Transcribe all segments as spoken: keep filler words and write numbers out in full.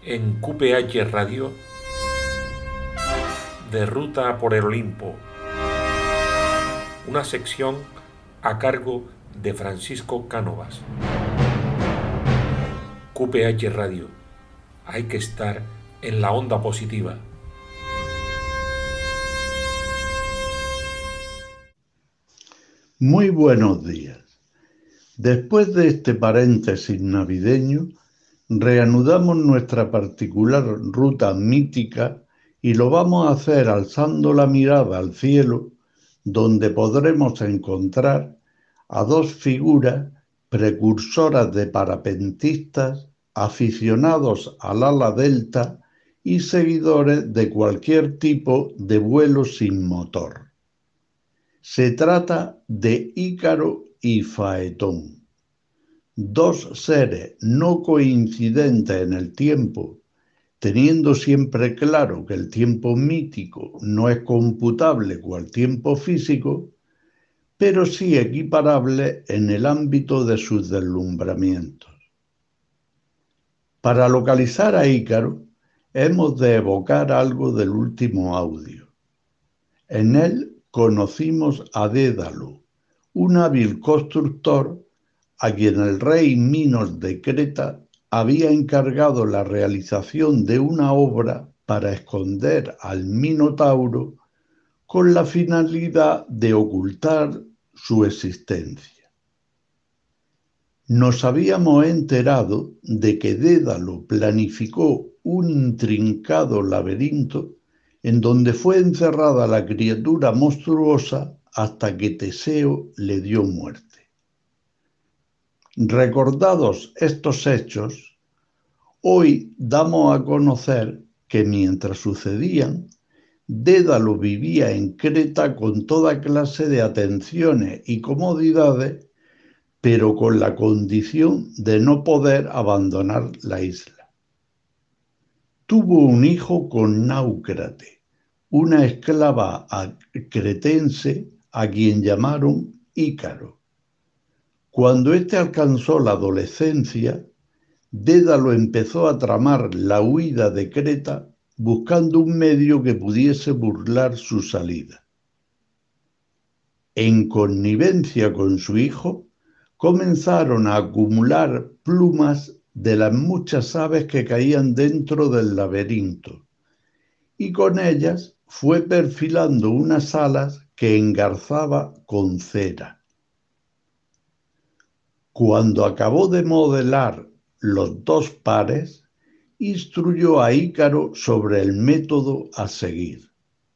en Q P H Radio de Ruta por el Olimpo, una sección a cargo de Francisco Cánovas. Q P H Radio, hay que estar en la onda positiva. Muy buenos días. Después de este paréntesis navideño, reanudamos nuestra particular ruta mítica y lo vamos a hacer alzando la mirada al cielo, donde podremos encontrar a dos figuras precursoras de parapentistas, aficionados al ala delta y seguidores de cualquier tipo de vuelo sin motor. Se trata de Ícaro y Faetón, dos seres no coincidentes en el tiempo, teniendo siempre claro que el tiempo mítico no es computable cual tiempo físico, pero sí equiparable en el ámbito de sus deslumbramientos. Para localizar a Ícaro, hemos de evocar algo del último audio. En él conocimos a Dédalo, un hábil constructor a quien el rey Minos de Creta había encargado la realización de una obra para esconder al Minotauro con la finalidad de ocultar su existencia. Nos habíamos enterado de que Dédalo planificó un intrincado laberinto en donde fue encerrada la criatura monstruosa hasta que Teseo le dio muerte. Recordados estos hechos, hoy damos a conocer que mientras sucedían, Dédalo vivía en Creta con toda clase de atenciones y comodidades, pero con la condición de no poder abandonar la isla. Tuvo un hijo con Náucrate, una esclava cretense a quien llamaron Ícaro. Cuando éste alcanzó la adolescencia, Dédalo empezó a tramar la huida de Creta buscando un medio que pudiese burlar su salida. En connivencia con su hijo, comenzaron a acumular plumas de las muchas aves que caían dentro del laberinto, y con ellas fue perfilando unas alas que engarzaba con cera. Cuando acabó de modelar los dos pares, instruyó a Ícaro sobre el método a seguir.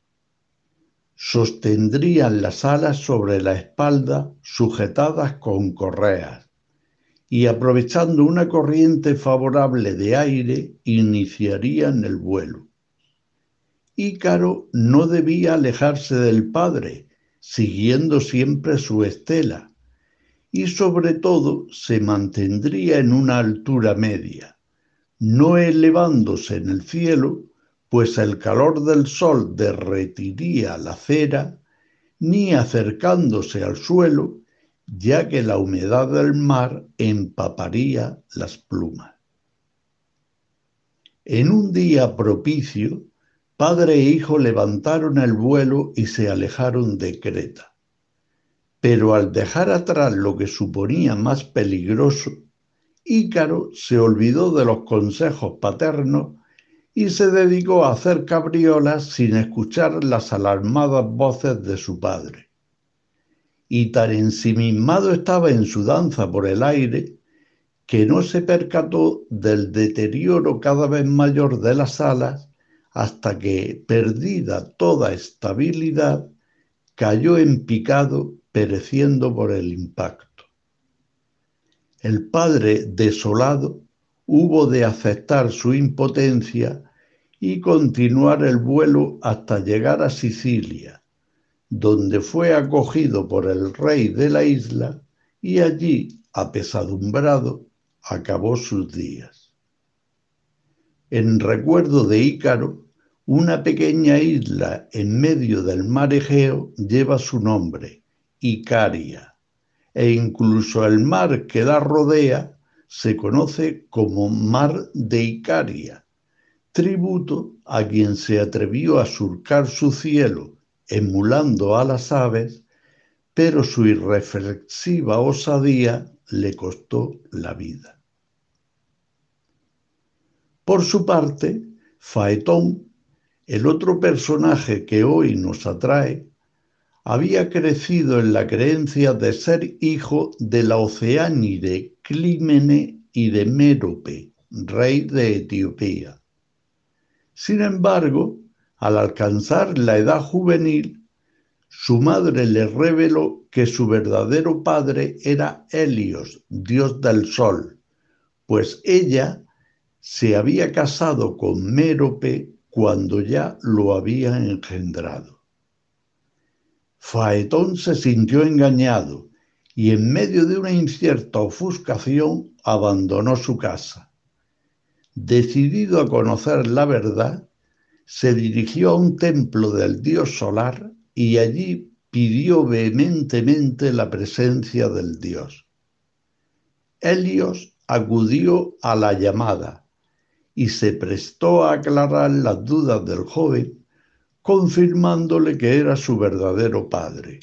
Sostendrían las alas sobre la espalda sujetadas con correas y, aprovechando una corriente favorable de aire, iniciarían el vuelo. Ícaro no debía alejarse del padre, siguiendo siempre su estela, y sobre todo se mantendría en una altura media, no elevándose en el cielo, pues el calor del sol derretiría la cera, ni acercándose al suelo, ya que la humedad del mar empaparía las plumas. En un día propicio, padre e hijo levantaron el vuelo y se alejaron de Creta. Pero al dejar atrás lo que suponía más peligroso, Ícaro se olvidó de los consejos paternos y se dedicó a hacer cabriolas sin escuchar las alarmadas voces de su padre. Y tan ensimismado estaba en su danza por el aire que no se percató del deterioro cada vez mayor de las alas hasta que, perdida toda estabilidad, cayó en picado, pereciendo por el impacto. El padre, desolado, hubo de aceptar su impotencia y continuar el vuelo hasta llegar a Sicilia, donde fue acogido por el rey de la isla y allí, apesadumbrado, acabó sus días. En recuerdo de Ícaro, una pequeña isla en medio del mar Egeo lleva su nombre, Icaria, e incluso el mar que la rodea se conoce como Mar de Icaria, tributo a quien se atrevió a surcar su cielo emulando a las aves, pero su irreflexiva osadía le costó la vida. Por su parte, Faetón, el otro personaje que hoy nos atrae, había crecido en la creencia de ser hijo de la oceánide Clímene y de Mérope, rey de Etiopía. Sin embargo, al alcanzar la edad juvenil, su madre le reveló que su verdadero padre era Helios, dios del sol, pues ella se había casado con Mérope cuando ya lo había engendrado. Faetón se sintió engañado y en medio de una incierta ofuscación abandonó su casa. Decidido a conocer la verdad, se dirigió a un templo del dios solar y allí pidió vehementemente la presencia del dios. Helios acudió a la llamada y se prestó a aclarar las dudas del joven, confirmándole que era su verdadero padre.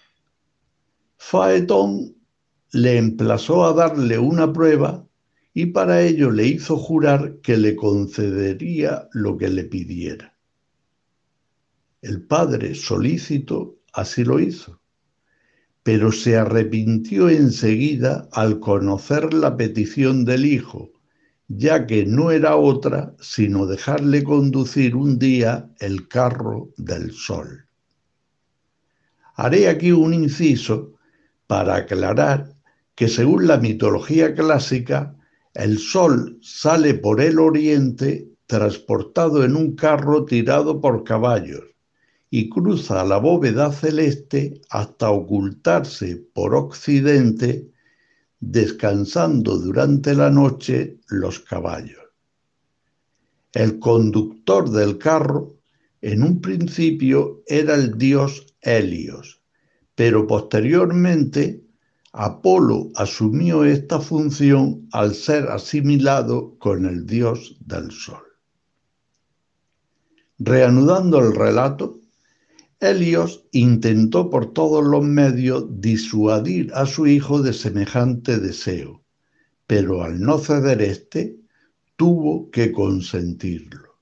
Faetón le emplazó a darle una prueba y para ello le hizo jurar que le concedería lo que le pidiera. El padre, solícito, así lo hizo, pero se arrepintió enseguida al conocer la petición del hijo, ya que no era otra sino dejarle conducir un día el carro del sol. Haré aquí un inciso para aclarar que según la mitología clásica, el sol sale por el oriente transportado en un carro tirado por caballos y cruza la bóveda celeste hasta ocultarse por occidente, descansando durante la noche los caballos. El conductor del carro en un principio era el dios Helios, pero posteriormente Apolo asumió esta función al ser asimilado con el dios del sol. Reanudando el relato, Helios intentó por todos los medios disuadir a su hijo de semejante deseo, pero al no ceder éste, tuvo que consentirlo.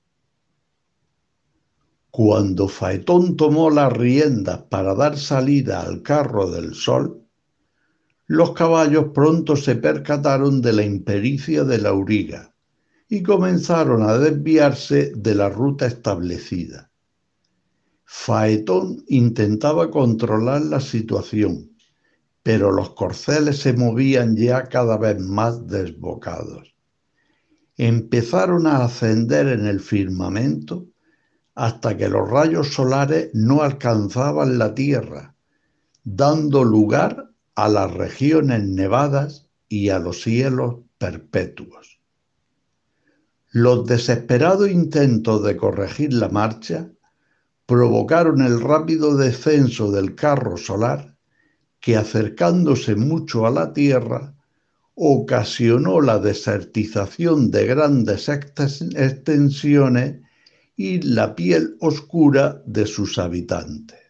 Cuando Faetón tomó las riendas para dar salida al carro del sol, los caballos pronto se percataron de la impericia del auriga y comenzaron a desviarse de la ruta establecida. Faetón intentaba controlar la situación, pero los corceles se movían ya cada vez más desbocados. Empezaron a ascender en el firmamento hasta que los rayos solares no alcanzaban la tierra, dando lugar a las regiones nevadas y a los cielos perpetuos. Los desesperados intentos de corregir la marcha provocaron el rápido descenso del carro solar que, acercándose mucho a la Tierra, ocasionó la desertización de grandes extensiones y la piel oscura de sus habitantes.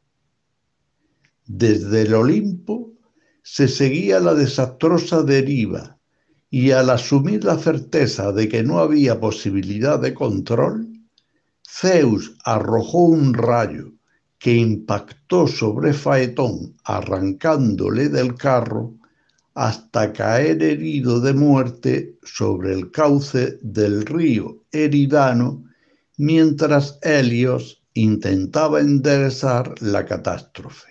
Desde el Olimpo se seguía la desastrosa deriva y al asumir la certeza de que no había posibilidad de control, Zeus arrojó un rayo que impactó sobre Faetón, arrancándole del carro hasta caer herido de muerte sobre el cauce del río Eridano, mientras Helios intentaba enderezar la catástrofe.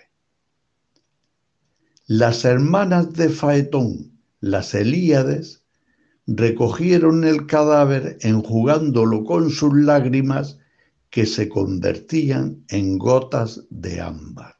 Las hermanas de Faetón, las Helíades, recogieron el cadáver enjugándolo con sus lágrimas que se convertían en gotas de ámbar.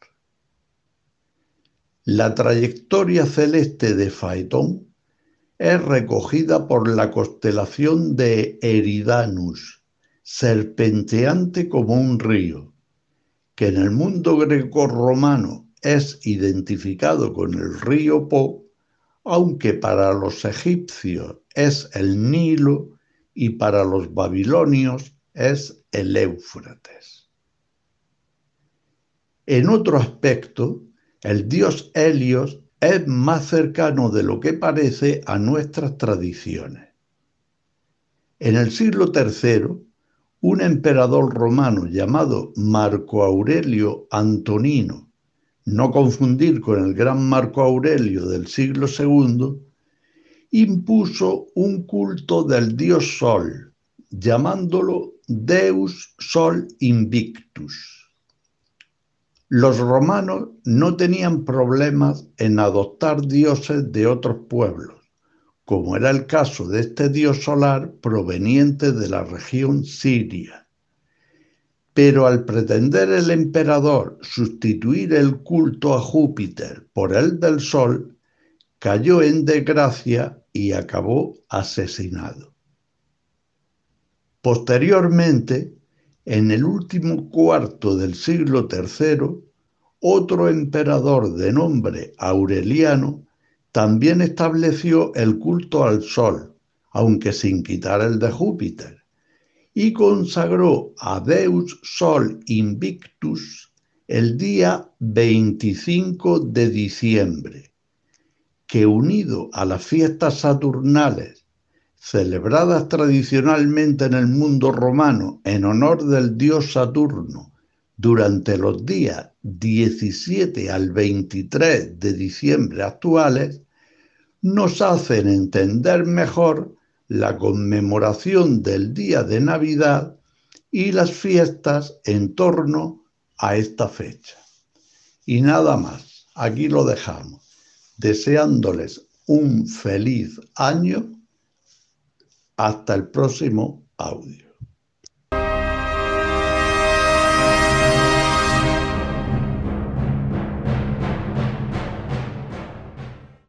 La trayectoria celeste de Faetón es recogida por la constelación de Eridanus, serpenteante como un río, que en el mundo grecorromano es identificado con el río Po, aunque para los egipcios es el Nilo y para los babilonios es el Éufrates. En otro aspecto, el dios Helios es más cercano de lo que parece a nuestras tradiciones. En el siglo tercero, un emperador romano llamado Marco Aurelio Antonino, no confundir con el gran Marco Aurelio del siglo segundo, impuso un culto del dios Sol, llamándolo Deus Sol Invictus. Los romanos no tenían problemas en adoptar dioses de otros pueblos, como era el caso de este dios solar proveniente de la región siria. Pero al pretender el emperador sustituir el culto a Júpiter por el del Sol, cayó en desgracia y acabó asesinado. Posteriormente, en el último cuarto del siglo tercero, otro emperador de nombre Aureliano también estableció el culto al Sol, aunque sin quitar el de Júpiter, y consagró a Deus Sol Invictus el día veinticinco de diciembre, que unido a las fiestas saturnales celebradas tradicionalmente en el mundo romano en honor del dios Saturno durante los días diecisiete al veintitrés de diciembre actuales, nos hacen entender mejor la conmemoración del día de Navidad y las fiestas en torno a esta fecha. Y nada más, aquí lo dejamos, deseándoles un feliz año. Hasta el próximo audio.